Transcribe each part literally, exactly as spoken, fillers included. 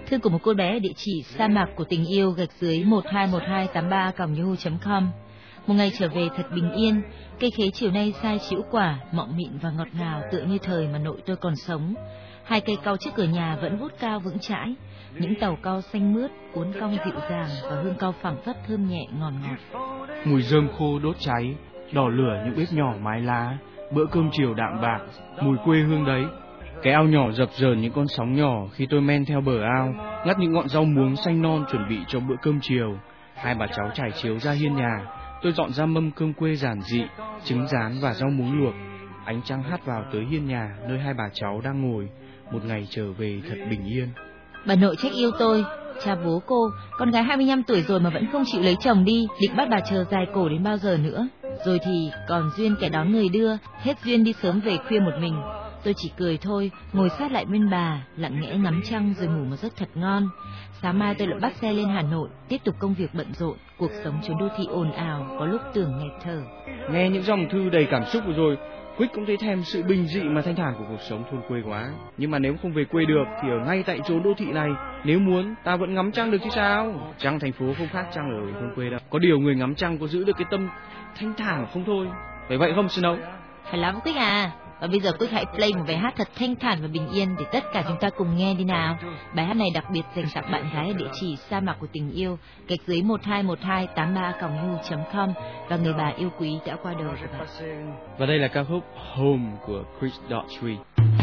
Thư của một cô bé ở địa chỉ sa mạc của tình yêu gạch dưới một hai một hai tám ba còng yahoo chấm com. Một ngày trở về thật bình yên, cây khế chiều nay sai chĩu quả, mọng mịn và ngọt ngào tựa như thời mà nội tôi còn sống. Hai cây cau trước cửa nhà vẫn vút cao vững chãi, những tàu cau xanh mướt, uốn cong dịu dàng và hương cau phảng phất thơm nhẹ ngọt ngọt. Mùi rơm khô đốt cháy, đỏ lửa những bếp nhỏ mái lá, bữa cơm chiều đạm bạc, mùi quê hương đấy. Cái ao nhỏ dập dờn những con sóng nhỏ khi tôi men theo bờ ao, ngắt những ngọn rau muống xanh non chuẩn bị cho bữa cơm chiều. Hai bà cháu trải chiếu ra hiên nhà, tôi dọn ra mâm cơm quê giản dị, trứng rán và rau muống luộc. Ánh trăng hắt vào tới hiên nhà nơi hai bà cháu đang ngồi, một ngày trở về thật bình yên. Bà nội trách yêu tôi, cha bố cô, con gái hai mươi lăm tuổi rồi mà vẫn không chịu lấy chồng đi, định bắt bà chờ dài cổ đến bao giờ nữa. Rồi thì còn duyên kẻ đón người đưa, hết duyên đi sớm về khuya một mình. Tôi chỉ cười thôi, ngồi sát lại bên bà, lặng lẽ ngắm trăng rồi ngủ một giấc thật ngon. Sáng mai tôi lại bắt xe lên Hà Nội, tiếp tục công việc bận rộn, cuộc sống chốn đô thị ồn ào, có lúc tưởng nghẹt thở. Nghe những dòng thư đầy cảm xúc vừa rồi, Quýt cũng thấy thèm sự bình dị mà thanh thản của cuộc sống thôn quê quá. Nhưng mà nếu không về quê được thì ở ngay tại chốn đô thị này, nếu muốn ta vẫn ngắm trăng được chứ sao. Trăng thành phố không khác trăng ở thôn quê đâu. Có điều người ngắm trăng có giữ được cái tâm thanh thản không thôi. Phải vậy không Snow? Phải lắm Quýt à. Và bây giờ Quýt hãy play một bài hát thật thanh thản và bình yên để tất cả chúng ta cùng nghe đi nào. Bài hát này đặc biệt dành tặng bạn gái ở địa chỉ sa mạc của tình yêu gạch dưới một hai một hai tám ba còng yahoo chấm com và người bà yêu quý đã qua đời của bạn. Và đây là ca khúc Home của Chris Daughtry.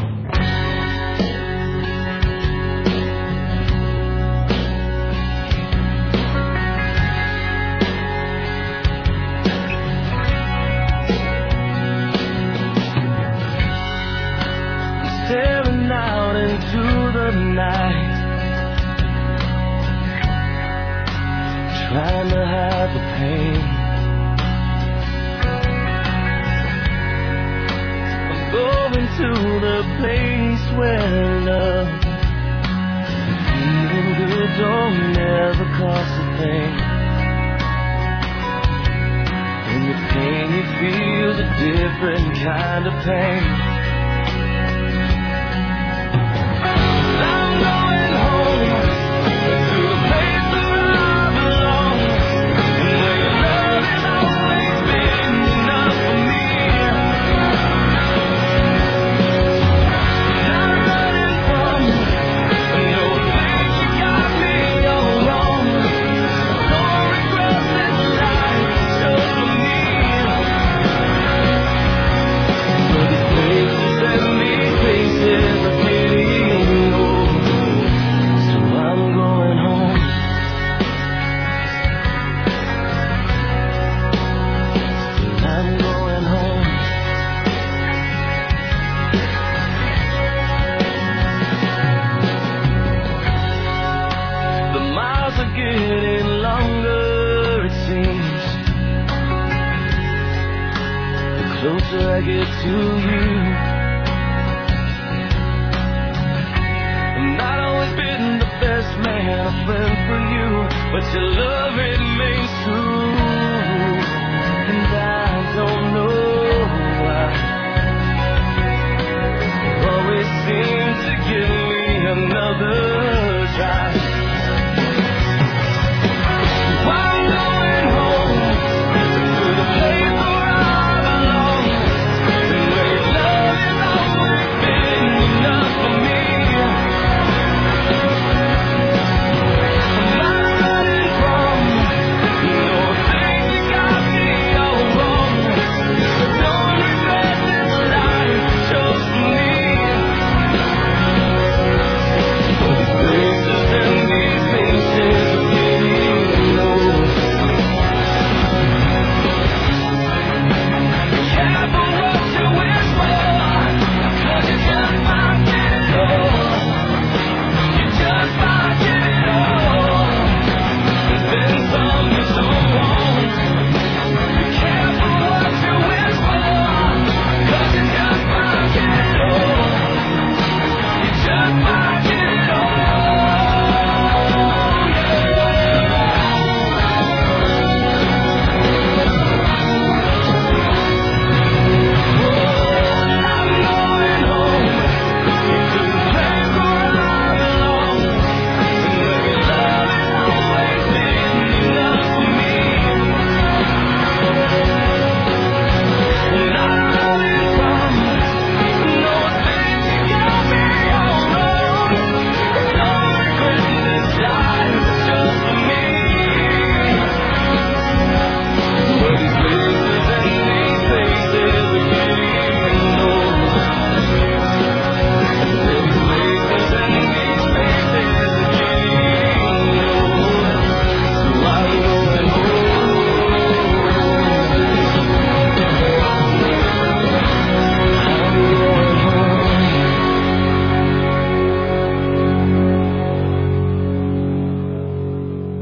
Staring out into the night, trying to hide the pain. I'm going to the place where love and feeling good don't never cost a thing. When the pain you feel's a different kind of pain. Closer I get to you, and I've always been the best man, a friend for you, but your love remains true, and I don't know why you always seem to give me another